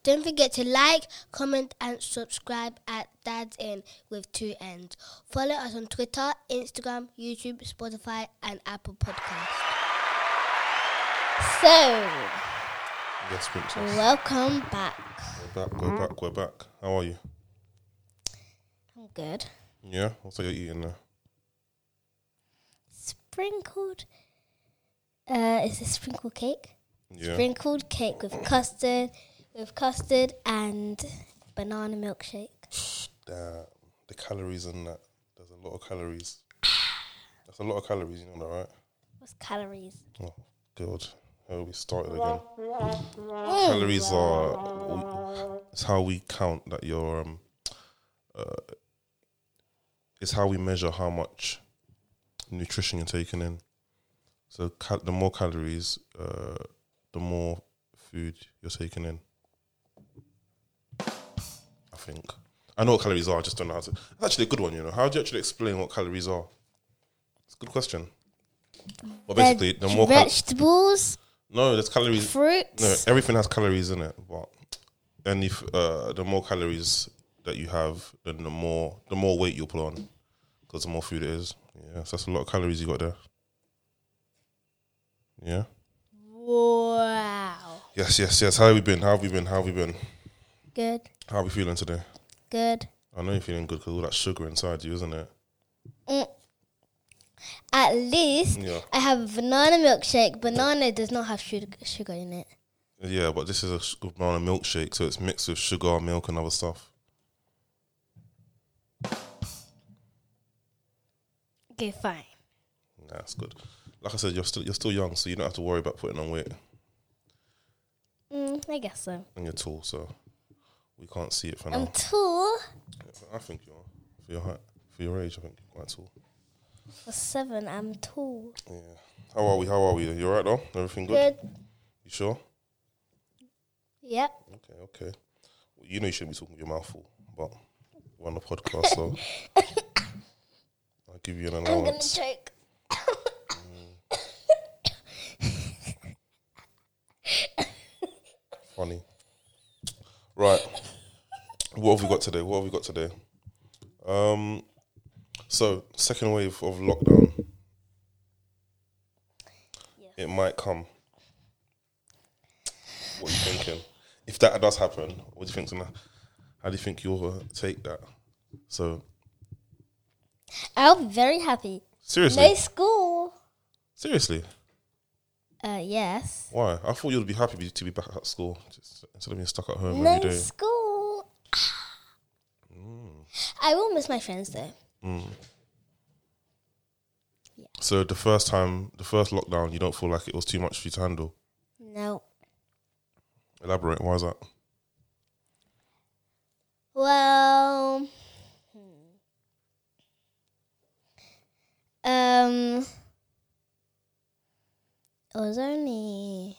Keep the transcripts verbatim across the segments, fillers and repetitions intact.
Don't forget to like, comment and subscribe at Dad's In with two N's. Follow us on Twitter, Instagram, YouTube, Spotify and Apple Podcasts. So, Yes, Princess. welcome back. We're back, we're back, we're back. How are you? I'm good. Yeah? What's that you're eating now? Sprinkled. Uh, is this sprinkled cake? Yeah. Sprinkled cake with custard, with custard and banana milkshake. Damn. The calories in that. There's a lot of calories. That's a lot of calories, you know that, right? What's calories? Oh, God. How we started again. Calories are... It's how we count that you're... Um, uh, it's how we measure how much nutrition you're taking in. So cal- the more calories, uh, the more food you're taking in. I think. I know what calories are, I just don't know how to. It's actually a good one, you know. How do you actually explain what calories are? It's a good question. Well, basically, the more cal- vegetables, no, there's calories. fruits. No, everything has calories in it, but and if uh, the more calories that you have, then the more the more weight you'll put on, because the more food it is. Yeah, so that's a lot of calories you got there. Yeah. Wow. Yes, yes, yes. How have we been? How have we been? How have we been? Good. How are we feeling today? Good. I know you're feeling good because all that sugar inside you, isn't it? Mm. At least Yeah. I have a banana milkshake. Banana does not have sugar, sugar in it. Yeah, but this is a sh- banana milkshake, so it's mixed with sugar, milk, and other stuff. Okay, fine. Nah, that's good. Like I said, you're still you're still young, so you don't have to worry about putting on weight, Mm, I guess so. and you're tall, so we can't see it for I'm now. tall. I think you are for your height, for your age. I think you're quite tall. For seven, I'm tall. Yeah. How are we? How are we? You alright though? Everything good? Good. You sure? Yep. Okay, okay. Well, you know you shouldn't be talking with your mouth full, but we're on the podcast, so I'll give you an I'm gonna allowance. choke. Funny. Right. What have we got today? What have we got today? Um. So, second wave of lockdown. Yes. It might come. What are you thinking? If that does happen, what do you think? Gonna, how do you think you'll uh, take that? So, I'll be very happy. seriously, No school. seriously, Uh, yes. why? I thought you'd be happy be- to be back at school just, instead of being stuck at home No every day. school. Mm. I will miss my friends though. Mm. Yeah. So the first time, the first lockdown, you don't feel like it was too much for you to handle? No. Elaborate. Why is that? Well, hmm. um, it was only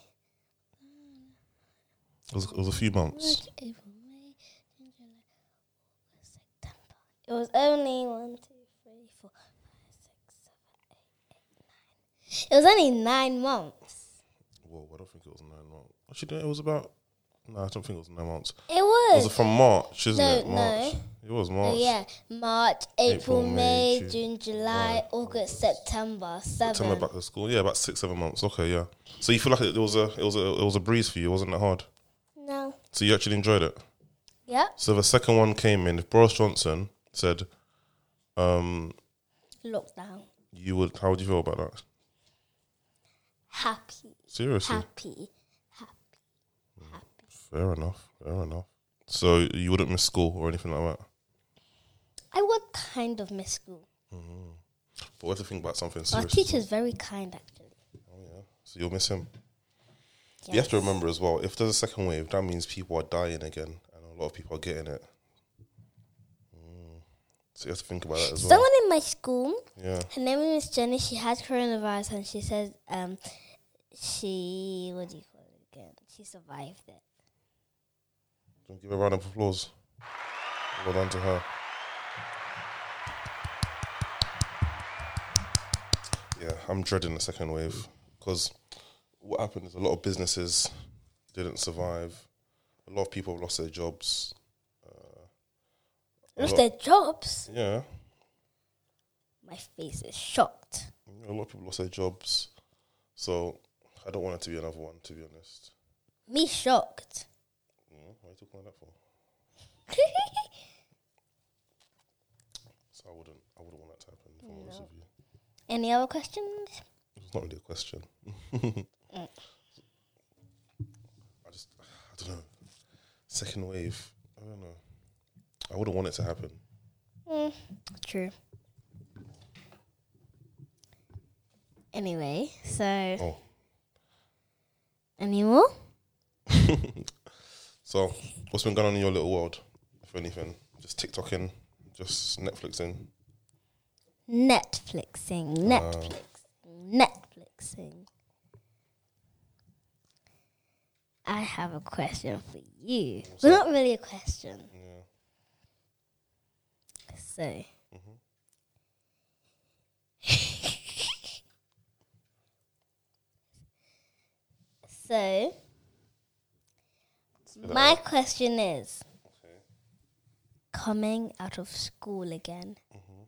It was, it was a few months. March, April, May, June, July, August, September. It was only one, two, three, four, five, six, seven, eight, eight, nine. It was only nine months. Whoa, I don't think it was nine months. Actually, no, it was about. No, I don't think it was nine months. It It was. was from March, isn't No, it? March. no. It was Oh, March. yeah, March, April, April, May, May, June, June, July, July, August, September, seven. September back to school. Yeah, about six, seven months. Okay, yeah. So you feel like it was a, it was a, it was a breeze for you, wasn't it hard? No. So you actually enjoyed it. Yep. So the second one came in. If Boris Johnson said, um, Lockdown. you would, how would you feel about that? Happy. Seriously. Happy. Happy. Happy. Fair enough. Fair enough. So you wouldn't miss school or anything like that? I would kind of miss school. Mm-hmm. But what if you think about something Our serious? teacher's very kind, actually. Oh, yeah. So you'll miss him. Yes. You have to remember as well, if there's a second wave, that means people are dying again, and a lot of people are getting it. Mm. So you have to think about that as well. Someone in my school, Yeah. her name is Miss Jenny, she had coronavirus and she said um, she, what do you call it again? She survived it. Give her a round of applause. Well done to her. Yeah, I'm dreading the second wave because what happened is a lot of businesses didn't survive. a lot of people have lost their jobs. Uh, Lost lot, their jobs? Yeah. My face is shocked. A lot of people lost their jobs. So I don't want it to be another one, to be honest. Me shocked. Mm, why are you talking like that for? So I wouldn't, I wouldn't want that to happen. If I'm honest with you. Any other questions? It's not really a question. mm. I just, I don't know. Second wave, I don't know. I wouldn't want it to happen. Mm, true. Anyway, so. Oh. Any more? So, what's been going on in your little world, if anything? Just TikToking, just Netflixing? Netflixing, Netflix, uh, Netflixing. I have a question for you. Well, not really a question. Yeah. So. Mm-hmm. So, my question is, okay. Coming out of school again. Mm-hmm.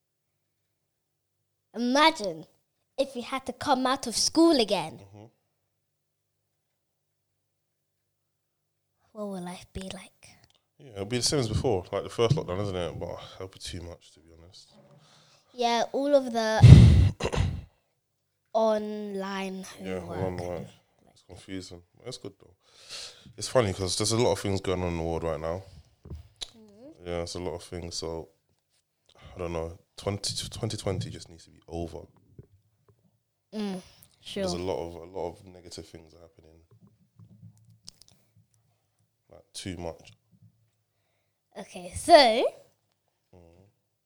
Imagine if you had to come out of school again. Mm-hmm. What will life be like? Yeah, it'll be the same as before, like the first lockdown, isn't it? But it'll be too much, to be honest. Yeah, all of the online yeah, homework. online. It's confusing. It's good though. It's funny because there's a lot of things going on in the world right now. Mm-hmm. Yeah, there's a lot of things. So I don't know. twenty twenty just needs to be over. Mm, sure. There's a lot of a lot of negative things happening. Like too much. Okay, so mm.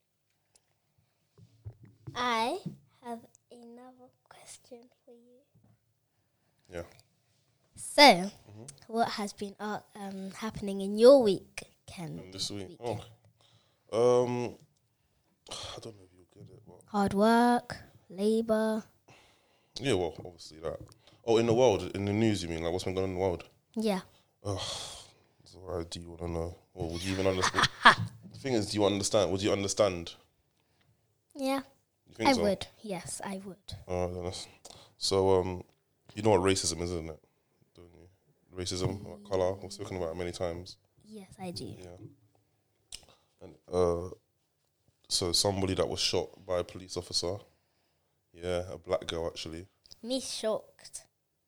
I have another question for you. Yeah. So, mm-hmm. what has been uh, um, happening in your week, Ken? This week? week? Oh. Um, I don't know if you'll get it. But hard work, labour. Yeah, well, obviously that. Oh, in the world, in the news, you mean? Like, what's been going on in the world? Yeah. Oh, so what do you want to know? Or would you even understand? The thing is, do you understand? Would you understand? Yeah. You think I so? would. Yes, I would. Oh, uh, so, um, you know what racism is, isn't it? Don't you? Racism, like colour. We've spoken about it many times. Yes, I do. Yeah. And uh, so somebody that was shot by a police officer. Yeah, a black girl actually. Me shocked.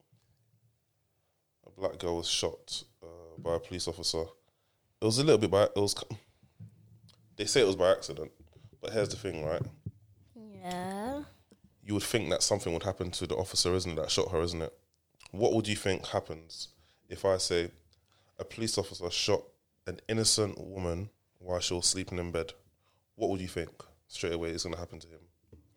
A black girl was shot uh, by a police officer. It was a little bit by. It was. They say it was by accident, but here's the thing, right? Yeah. You would think that something would happen to the officer, isn't it? That shot her, isn't it? What would you think happens if I say a police officer shot an innocent woman while she was sleeping in bed? What would you think straight away is going to happen to him?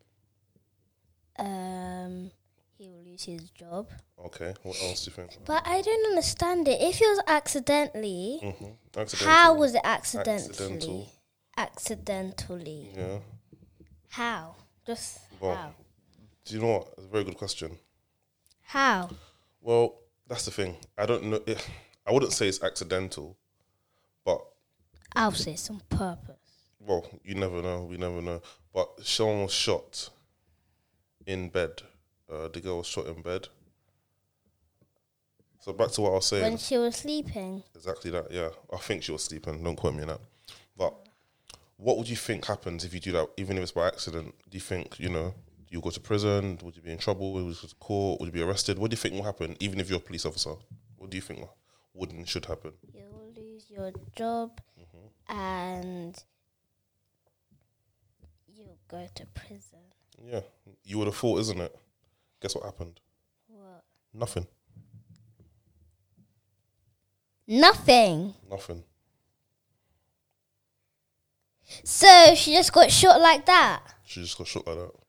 Um, he will lose his job. Okay, what else do you think? But I don't understand it. If it was accidentally, mm-hmm. accidentally how was it accidentally? Accidental. Accidentally. Yeah. How? Just well, how? Do you know what? It's a very good question. How? Well, that's the thing. I don't know. It, I wouldn't say it's accidental, but I'll say it's on purpose. Well, you never know. We never know. But someone was shot in bed. Uh, the girl was shot in bed. So back to what I was saying. When she was sleeping. Exactly that, yeah. I think she was sleeping. Don't quote me on that. But what would you think happens if you do that, even if it's by accident? Do you think, you know, you'll go to prison? Would you be in trouble? Would you go to court? Would you be arrested? What do you think will happen, even if you're a police officer? What do you think would and should happen? You'll lose your job mm-hmm. and you'll go to prison. Yeah. You would have thought, isn't it? Guess what happened? What? Nothing. Nothing? Nothing. So she just got shot like that? She just got shot like that.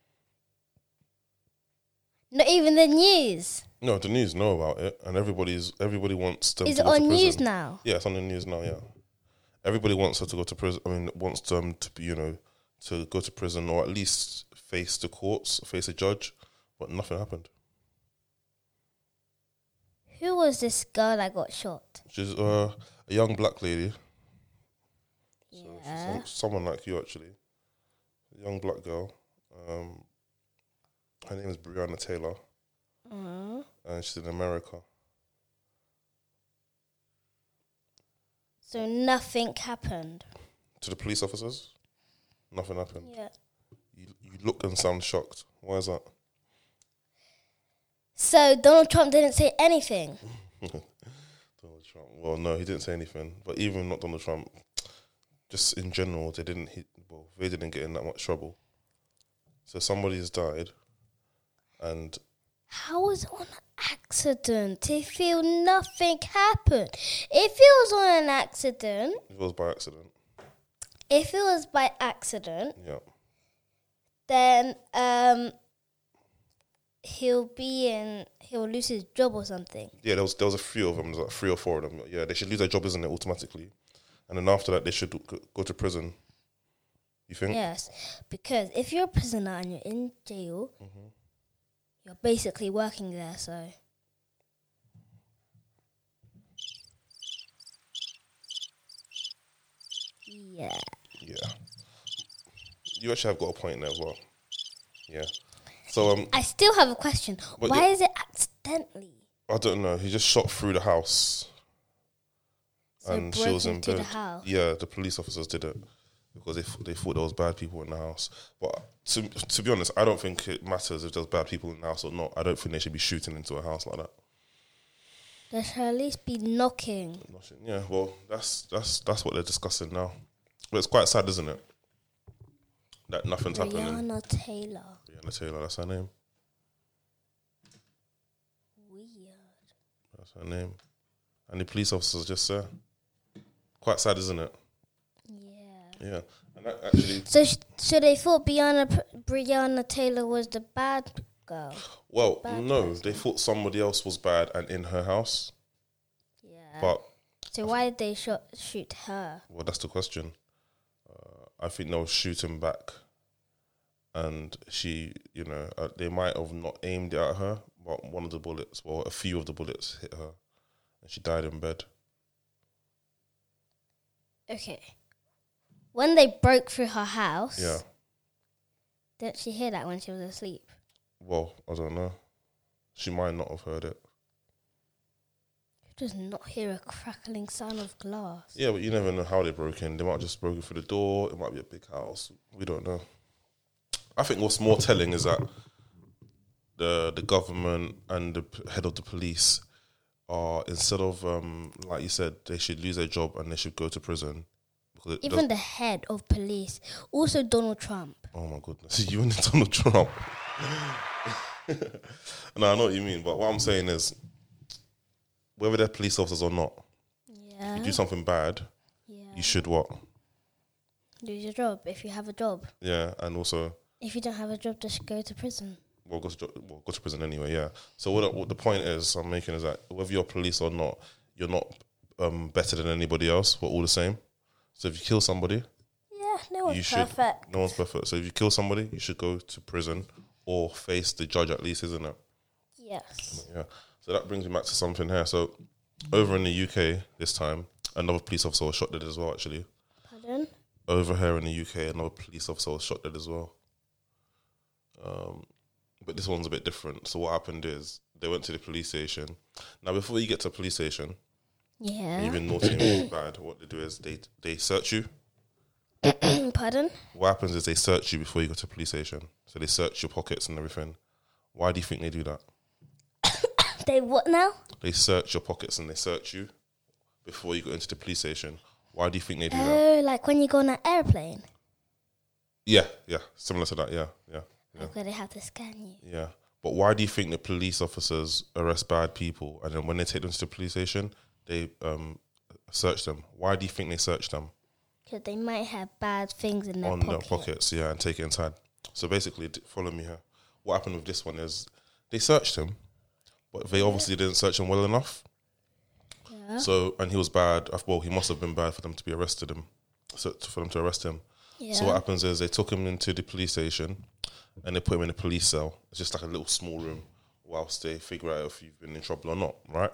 Not even the news? No, the news know about it, and everybody's everybody wants them Is to it go on to prison. news now? Yeah, it's on the news now. Yeah, everybody wants her to go to prison. I mean, wants them to be, you know, to go to prison or at least face the courts, face a judge, but nothing happened. Who was this girl that got shot? She's uh, a young black lady. So Yeah. she's some, someone like you, actually. A young black girl. Um, her name is Breonna Taylor. Mm. And she's in America. So nothing happened. To the police officers, nothing happened. Yeah. You, you look and sound shocked. Why is that? So Donald Trump didn't say anything. Donald Trump. Well, no, he didn't say anything. But even not Donald Trump, just in general, they didn't hit. Well, they didn't get in that much trouble. So somebody has died, and How was it on an accident? If feel nothing happened. If it was on an accident, it was by accident. if it was by accident, Yeah. then um, he'll be in. He'll lose his job or something. Yeah, there was there was a few of them. There's like three or four of them. Yeah, they should lose their job, isn't it, automatically? And then after that, they should go, go to prison. You think? Yes, because if you're a prisoner and you're in jail, Mm-hmm. you're basically working there. So yeah. Yeah. You actually have got a point there as well. Yeah. So um, I still have a question. But Why you- is it accidentally? I don't know. He just shot through the house, So and she broke was in into bed. the house. Yeah, the police officers did it because they th- they thought there was bad people in the house. But to to be honest, I don't think it matters if there's bad people in the house or not. I don't think they should be shooting into a house like that. There should at least be knocking. Nothing. Yeah. Well, that's that's that's what they're discussing now. But it's quite sad, isn't it? That nothing's happening. Breonna Taylor. Breonna Taylor, that's her name. Weird. That's her name. And the police officers just there. Quite sad, isn't it? Yeah. Yeah. And that actually, So, sh- so they thought Breonna, Breonna Taylor was the bad girl. well, Bad no, person. they thought somebody else was bad and in her house. Yeah. But, so why did they shot, shoot her? well, that's the question. Uh, I think they were shooting back. And she, you know, uh, they might have not aimed it at her, but one of the bullets, well, a few of the bullets hit her. And she died in bed. Okay. When they broke through her house, Yeah. didn't she hear that when she was asleep? Well, I don't know. She might not have heard it. You does not hear a crackling sound of glass. Yeah, but you never know how they broke in. They might have just broken through the door. It might be a big house. We don't know. I think what's more telling is that the the government and the p- head of the police are, instead of, um, like you said, they should lose their job and they should go to prison. Because it Even does- the head of police, also Donald Trump. oh my goodness, you and Donald Trump. No, I know what you mean, but what I'm saying is, whether they're police officers or not, Yeah. you do something bad, yeah. you should what? Lose your job if you have a job. Yeah, and also, If you don't have a job, just go to prison. well, go to, jo- well, go to prison anyway, yeah. So what, what the point is I'm making is that whether you're police or not, you're not um, better than anybody else. We're all the same. So if you kill somebody, Yeah, no one's you should. perfect. No one's perfect. So if you kill somebody, you should go to prison or face the judge at least, isn't it? Yes. Yeah. So that brings me back to something here. So over in the U K this time, another police officer was shot dead as well, actually. Pardon? Over here in the U K, another police officer was shot dead as well. Um, but this one's a bit different. So what happened is they went to the police station. Now, before you get to a police station, Yeah. even naughty and really bad, what they do is they they search you. Pardon? What happens is they search you before you go to a police station. So they search your pockets and everything. Why do you think they do that? They what now? They search your pockets and they search you before you go into the police station. Why do you think they do that? Oh, like when you go on an airplane. Yeah, yeah, similar to that. Yeah, yeah, yeah, Like where they have to scan you. yeah. But why do you think the police officers arrest bad people and then when they take them to the police station, they um, search them? Why do you think they search them? Because they might have bad things in their On pocket. their pockets, yeah, and take it inside. So basically, d- follow me here. What happened with this one is they searched him, but they obviously didn't search him well enough. Yeah. So, and he was bad. Well, he must have been bad for them to be arrested him. So for them to arrest him. Yeah. So what happens is they took him into the police station, and they put him in a police cell. It's just like a little small room, whilst they figure out if you've been in trouble or not. Right?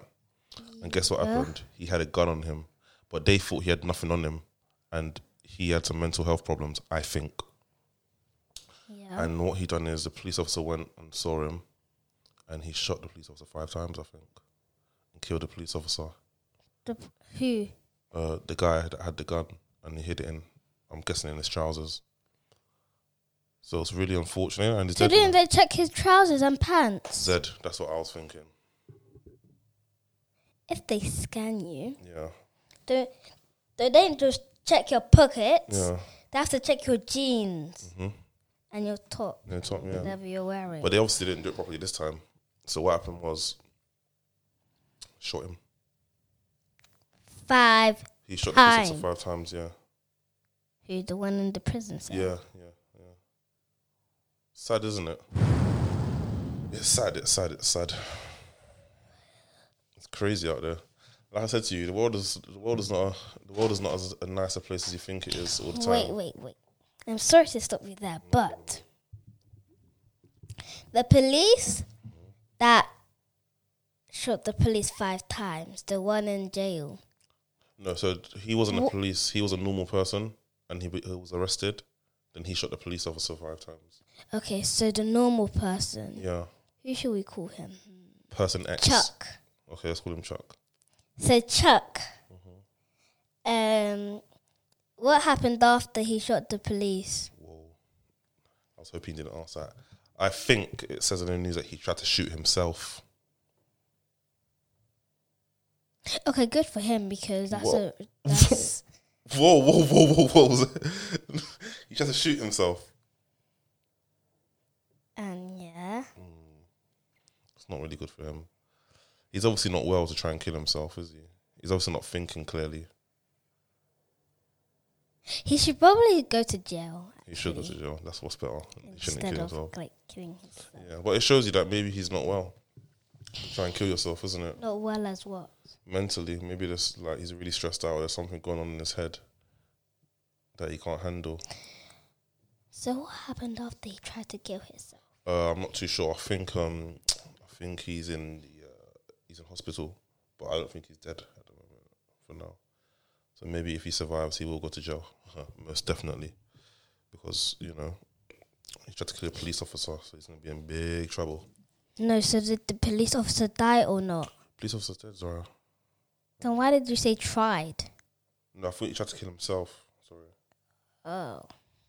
And guess what Yeah. happened? He had a gun on him, but they thought he had nothing on him, and he had some mental health problems, I think. Yeah. And what he done is the police officer went and saw him, and he shot the police officer five times, I think, and killed the police officer. The, who? Uh, the guy that had the gun, and he hid it in, I'm guessing, in his trousers. So it's really unfortunate. And he's So dead didn't now. they check his trousers and pants? Zed, that's what I was thinking. If they scan you, Yeah, they, they don't just check your pockets. yeah. They have to check your jeans hmm and your top, Yeah, top, yeah. whatever you're wearing. But they obviously didn't do it properly this time. So what happened was, shot him. Five. He shot the police officer Time. five times, yeah. Who? The one in the prison cell? Yeah, yeah, yeah. Sad, isn't it? It's sad, it's sad, it's sad. It's crazy out there. Like I said to you, the world is the world is not a, the world is not as a nicer place as you think it is all the time. Wait, wait, wait. I'm sorry to stop you there, but the police that shot the police five times, the one in jail. No, so he wasn't a Wha- police. He was a normal person, and he, be- he was arrested. Then he shot the police officer five times. Okay, so the normal person. Yeah, Who should we call him? person X. Chuck. Okay, let's call him Chuck. So Chuck. Um, what happened after he shot the police? Whoa, I was hoping you didn't ask that. I think it says in the news that he tried to shoot himself. Okay, good for him because that's What? a that's Whoa, whoa, whoa, whoa, whoa! He tried to shoot himself. and yeah. It's not really good for him. He's obviously not well to try and kill himself, is he? He's obviously not thinking clearly. He should probably go to jail. He should go to actually, jail. That's what's better. He shouldn't instead kill of himself. like killing himself. Yeah, but it shows you that maybe he's not well. Try and kill yourself, isn't it? Not well as what? Mentally, maybe there's like he's really stressed out. There's something going on in his head that he can't handle. So what happened after he tried to kill himself? Uh, I'm not too sure. I think um, I think he's in the uh, he's in hospital, but I don't think he's dead at the moment for now. So maybe if he survives, he will go to jail, most definitely, because you know he tried to kill a police officer, so he's gonna be in big trouble. No, so did the police officer die or not? Police officer's dead, Zara. Then why did you say tried? No, I thought he tried to kill himself. Sorry. Oh.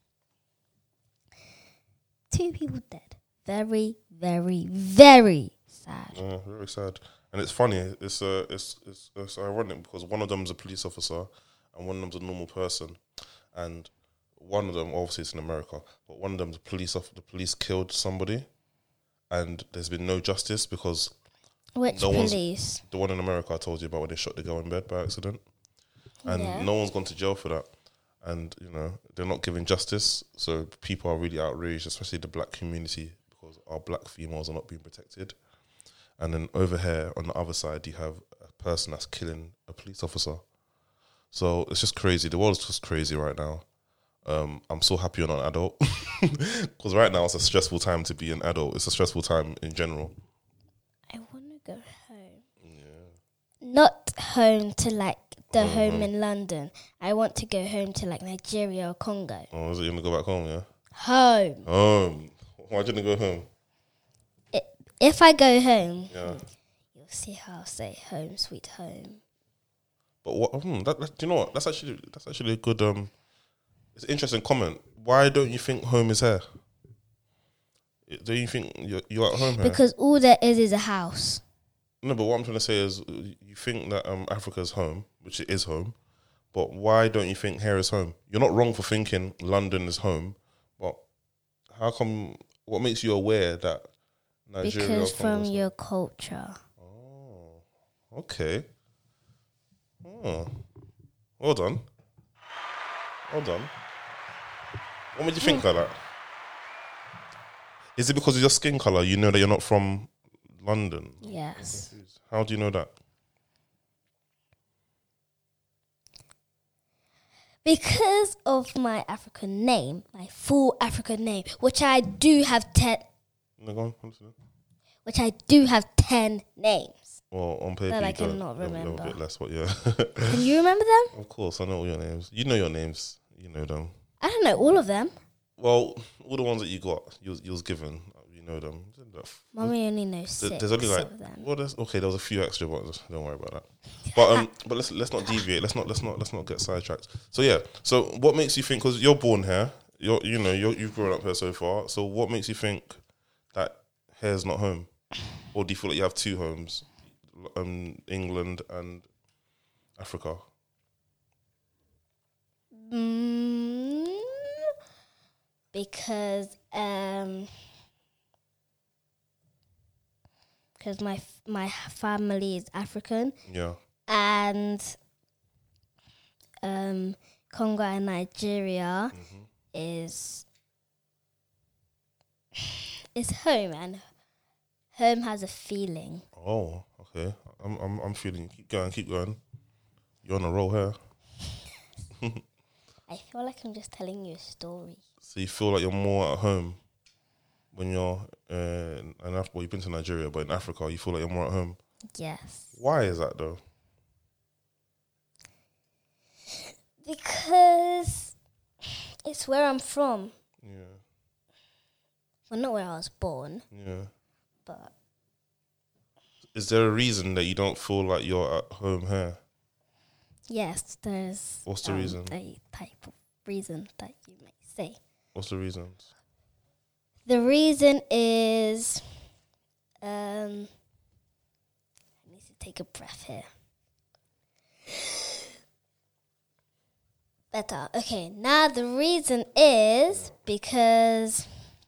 Two people dead. Very, very, very sad. Yeah, very sad. And it's funny. It's uh, it's, it's it's ironic because one of them is a police officer and one of them's a normal person, and one of them obviously it's in America, but one of them the police off the police killed somebody, and there's been no justice because Which no one's- police? the one in America I told you about when they shot the girl in bed by accident, and Yeah. no one's gone to jail for that, and you know they're not giving justice, so people are really outraged, especially the black community, because our black females are not being protected. And then over here on the other side, you have a person that's killing a police officer. So it's just crazy. The world is just crazy right now. Um, I'm so happy you're not an adult because right now it's a stressful time to be an adult. It's a stressful time in general. I want to go home. Yeah. Not home to like the Uh-huh. home in London. I want to go home to like Nigeria or Congo. Oh, is it you gonna go back home? Yeah. Home. Um, why didn't you go home? I- If I go home, Yeah. you'll see how I'll say home, sweet home. But what? Hmm, that, that, do you know what? That's actually that's actually a good. Um, it's an interesting comment. Why don't you think home is here? Do you think you're, you're at home here? Because all there is is a house. No, but what I'm trying to say is, uh, you think that um, Africa's home, which it is home, but why don't you think here is home? You're not wrong for thinking London is home, but how come? What makes you aware that Nigeria? Because or from Congo's home? your culture. Oh, okay. Oh, well done. Well done. What made you think like that? Is it because of your skin color? You know that you're not from London. Yes. How do you know that? Because of my African name, my full African name, which I do have ten, No, go on. I'm listening. which I do have ten names. Well, on paper, That I you don't. cannot They're- they're remember. a bit less, but yeah. Can you remember them? Of course, I know all your names. You know your names. You know them. I don't know all of them. Well, all the ones that you got, you was, you was given. You know them. Mommy only knows There- six There's only like of them. well, there's okay. There was a few extra ones. Don't worry about that. But um, but let's let's not deviate. Let's not let's not let's not get sidetracked. So yeah. So what makes you think? Because you're born here. You're you know you're, you've grown up here so far. So what makes you think that here's not home, or do you feel like you have two homes, um, England and Africa? Mm, because um, because my f- my family is African Yeah. and um, Congo and Nigeria Mm-hmm. is is home, and home has a feeling. Oh, okay. I'm I'm I'm feeling. Keep going. Keep going. You're on a roll here. I feel like I'm just telling you a story. So you feel like you're more at home when you're uh, in Africa. Well, you've been to Nigeria, but in Africa, you feel like you're more at home. Yes. Why is that though? Because it's where I'm from. Yeah, Well, not where I was born, yeah. but Is there a reason that you don't feel like you're at home here? yes, there's What's the um, reason? a type of reason that you may say. What's the reasons? The reason is, um, I need to take a breath here. Better. Okay, now the reason is because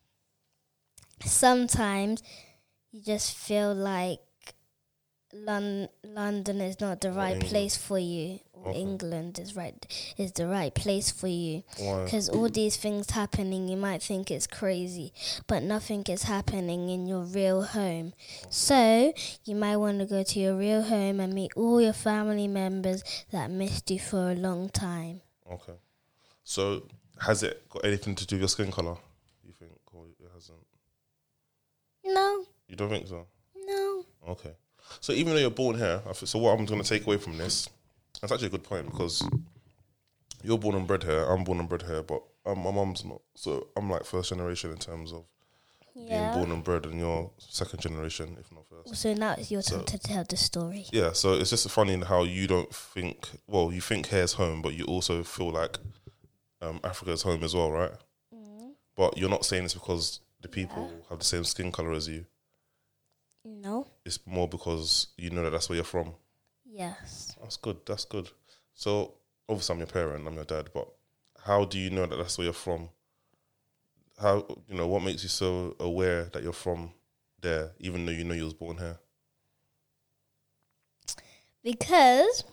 sometimes you just feel like Lon- London is not the Or right England. place for you, or Okay. England is right is the right place for you. Why? Because all these things happening, you might think it's crazy, but nothing is happening in your real home. So you might want to go to your real home and meet all your family members that missed you for a long time. Okay. So has it got anything to do with your skin color? You think, or it hasn't? No, You don't think so? no. Okay. So even though you're born here, I think, so what I'm going to take away from this, that's actually a good point because you're born and bred here, I'm born and bred here, but um, my mum's not. So I'm like first generation in terms of being Yeah. born and bred, and you're second generation, if not first. So now it's your So- turn to tell the story. Yeah, so it's just funny in how you don't think, well, you think here's home, but you also feel like um, Africa's home as well, right? But you're not saying this because the people have the same skin color as you. No. It's more because you know that that's where you're from. Yes. That's good. That's good. So obviously I'm your parent, I'm your dad, but how do you know that that's where you're from? How, you know, what makes you so aware that you're from there, even though you know you was born here? Because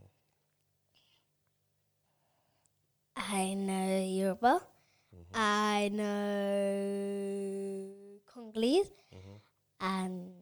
I know Yoruba, I know Congolese, and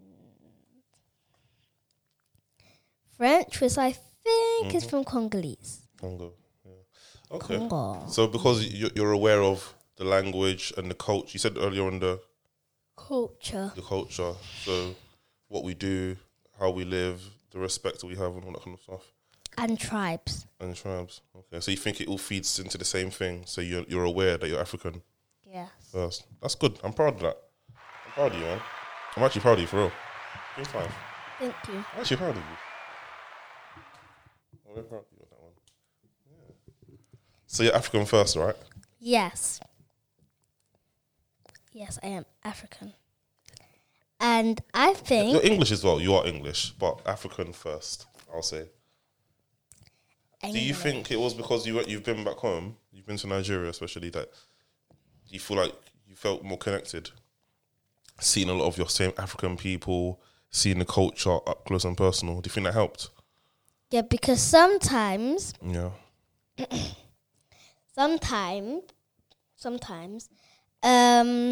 French, which I think is from Congolese. Congo. Yeah. Okay. Congo. So because you- you're aware of the language and the culture, you said earlier on the Culture. the culture. So what we do, how we live, the respect that we have, and all that kind of stuff. And tribes. And tribes. Okay. So you think it all feeds into the same thing. So you're you're aware that you're African Yes. first. That's good. I'm proud of that. I'm proud of you, man. I'm actually proud of you for real. Give me five. Thank you. I'm actually proud of you. I'm very proud of you on that one. Yeah. So you're African first, right? Yes. Yes, I am African. And I think You're English as well. You are English, but African first, I'll say. Do you English. think it was because you you've been back home, you've been to Nigeria especially, that you feel like you felt more connected, seeing a lot of your same African people, seeing the culture up close and personal? Do you think that helped? Yeah, because sometimes, Yeah. sometimes, sometimes, um,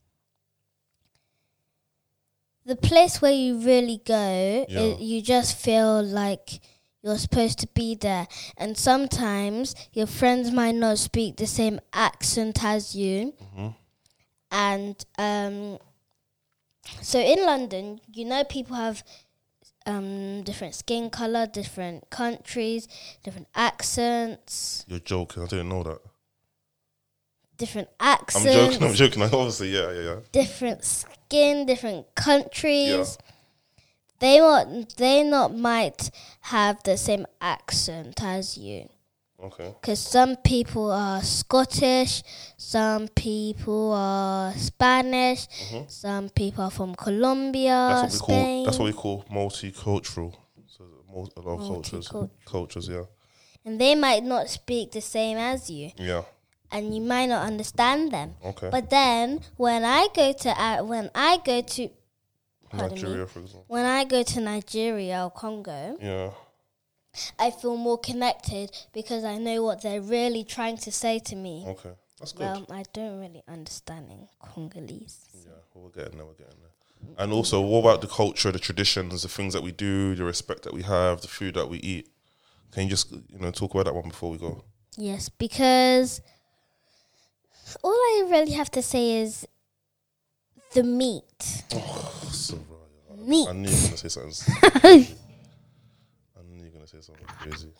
the place where you really go, Yeah. it, you just feel like you're supposed to be there. And sometimes your friends might not speak the same accent as you. Mhm. And um, so in London, you know, people have um, different skin color, different countries, different accents. You're joking. I didn't know that. Different accents. I'm joking. I'm joking. Obviously, yeah, yeah, yeah. Different skin, different countries. Yeah. They not they not might have the same accent as you. Okay. Because some people are Scottish, some people are Spanish, Mm-hmm. some people are from Colombia, That's what we Spain. call. That's what we call multicultural. So mul- a lot of cultures, Multicult- cultures, yeah, And they might not speak the same as you, yeah. and you might not understand them. Okay. But then when I go to uh, when I go to pardon me, Nigeria, for example. when I go to Nigeria or Congo, Yeah. I feel more connected because I know what they're really trying to say to me. Okay, that's good. Well, I don't really understand in Congolese. Yeah, well, we're getting there. We're getting there. And also, what about the culture, the traditions, the things that we do, the respect that we have, the food that we eat? Can you just, you know, talk about that one before we go? Yes, because all I really have to say is the meat. Oh, Soraya. Meat. I knew you were going to say something crazy. I knew you were going to say something crazy.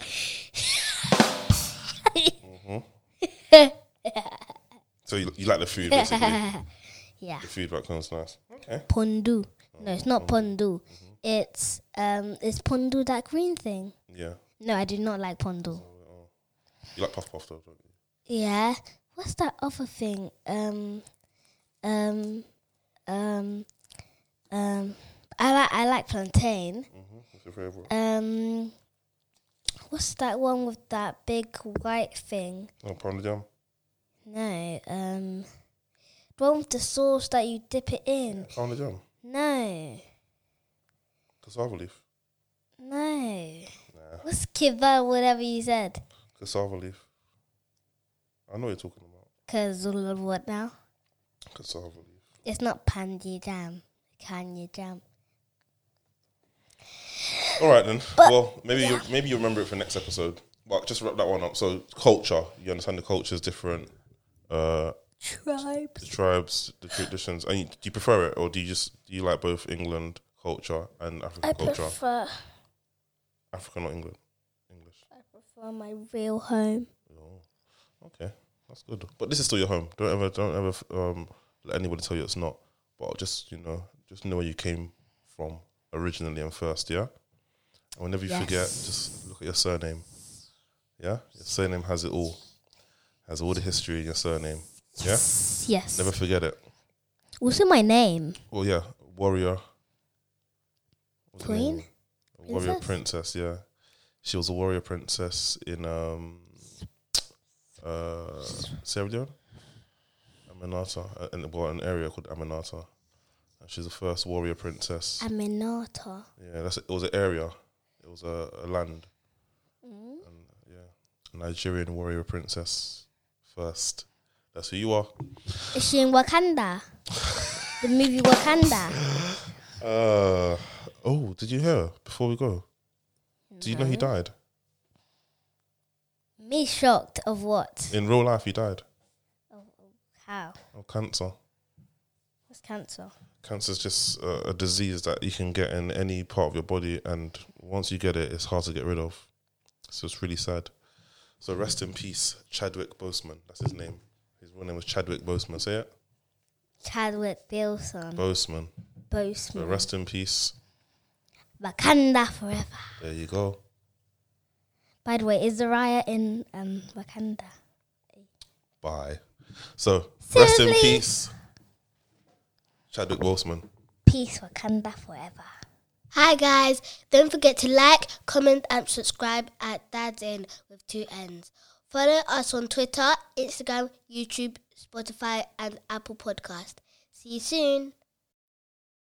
Mm-hmm. So you, you like the food, basically? Yeah. The food back home's nice. Okay. Pondu. No, it's not pondu. It's um, it's pondu that green thing. Yeah. No, I do not like pondu. You like puff puff though, don't you? Yeah. What's that other thing? Um, um, um, um. I like I like plantain. Mm-hmm. What's your favourite? Um, what's that one with that big white thing? Oh, pound jam. No. Um, the one with the sauce that you dip it in. Pound jam. No. Cassava leaf. No. Nah. What's kiva? Whatever you said. Cassava leaf. I know what you're talking about. Cause what now? Cassava leaf. It's not pandy jam. Kanye jam. All right then. But- well, maybe yeah. you maybe you remember it for next episode. But just wrap that one up. So culture, you understand the culture is different. Uh, Tribes. the tribes, the traditions. And you, do you prefer it, or do you just do you like both England culture and African I culture? prefer. African or England? English. I prefer my real home. Oh, okay, that's good. But this is still your home. Don't ever, don't ever um, let anybody tell you it's not. But just you know, just know where you came from originally and first. Yeah. And whenever you Yes. forget, just look at your surname. Yeah, your surname has it all. Has all the history in your surname. Yeah. Yes. Never forget it. Also, my name. Well, yeah, warrior. What's her Queen? name? A warrior Princess? princess. Yeah, she was a warrior princess in um, uh, Sierra Leone, Aminata, uh, in well, an area called Aminata. And she's the first warrior princess. Aminata. Yeah, that's it was an area. It was a, a land. Mm. And yeah, Nigerian warrior princess first. That's who you are. Is she in Wakanda? The movie Wakanda. Uh oh, did you hear before we go? Do you know he died? Me shocked of what? In real life, he died How? of cancer. What's cancer? Cancer is just uh, a disease that you can get in any part of your body, and once you get it, it's hard to get rid of. So it's really sad. So rest in peace, Chadwick Boseman. That's his name. His real name was Chadwick Boseman. Say it. Chadwick Boseman. Boseman. So Boseman. rest in peace. Wakanda forever. There you go. By the way, is Zaraya in um, Wakanda? Bye. So rest in Seriously? peace, Chadwick Boseman. Peace, Wakanda forever. Hi guys, don't forget to like, comment and subscribe at Dad's In with two N's. Follow us on Twitter, Instagram, YouTube, Spotify and Apple Podcast. See you soon.